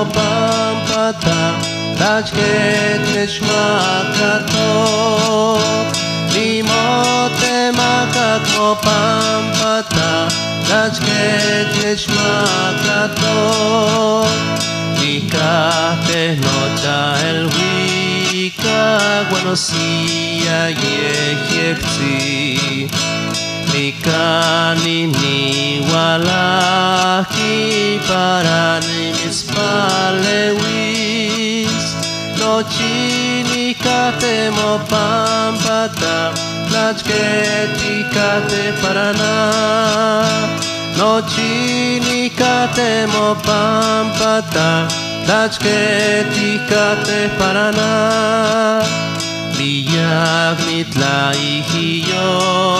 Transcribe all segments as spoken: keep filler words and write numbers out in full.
כמו פעם פתח, תשקט נשמע כתוב. לימוד תמכה כמו פעם פתח, תשקט נשמע כתוב. תיקח תהנותה אל wika, guanosia yehekzi. Mikanini walaki parani mispalewis. Nochini katemo pampata, lachketi kate parana. Nochini katemo pampata, lachketi kate parana. Liyak mitlaihio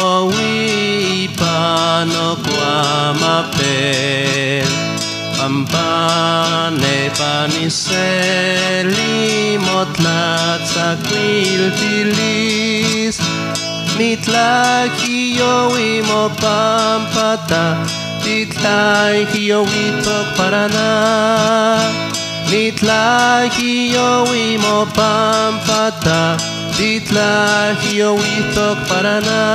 wipano kuamapel. Pampane paniseli motlatzakwil pilis. Nitlahio wimo pampata, titlahio witok parana. Nitlahio wimo pampata, titlahio witok parana.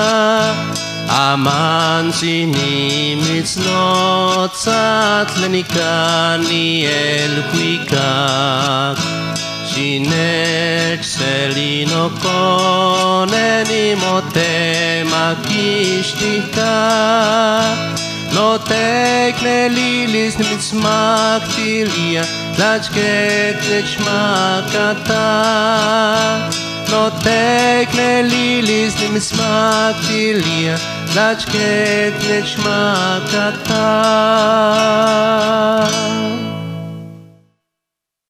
Aman sini mitznot tzat lenikani el kuikak. Shinek selino koneni motem akishtika. Notek nelilis mitzmak tilia, lachket nechmakata. Notek nelilis mitzmak tilia, lachket nechmakata.